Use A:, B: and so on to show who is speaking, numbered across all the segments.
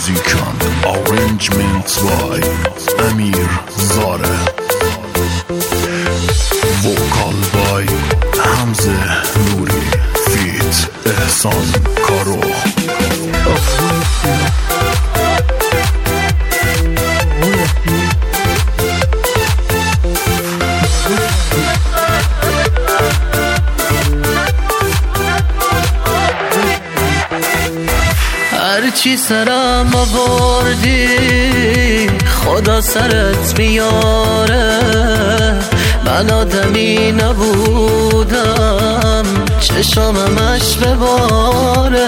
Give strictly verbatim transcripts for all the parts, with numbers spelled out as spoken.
A: موزیکان arrangements by امیر زاره وکال بای حمزه نوری فیت احسان کارو
B: هرچی سرم آوردی خدا سرت میاره من آدمی نبودم چشامش بباره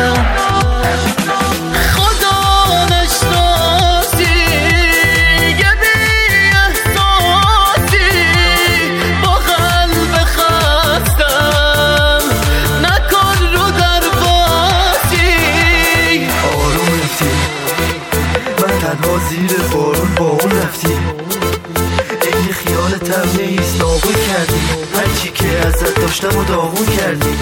C: زیر بارون با اون رفتی این خیالتم نیست نابود کردی هرچی که ازت داشتم و داغون کردی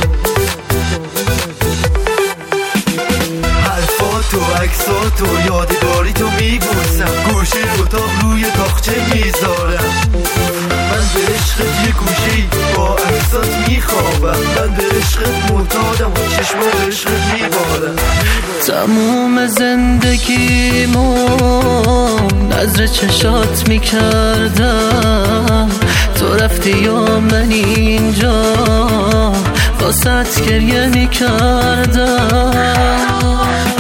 C: حرفاتو عکساتو یادگاریتو میبوسم گوشه اتاق روی تاقچه میذارم من به عشقت یه گوشه‌ای با عکسات میخوابم من به عشقت معتادم و چشمو به عشقت میبارم
B: تموم زندگیمو نظر چشات میکردم تو رفتی یا من اینجا واسط گریه میکردم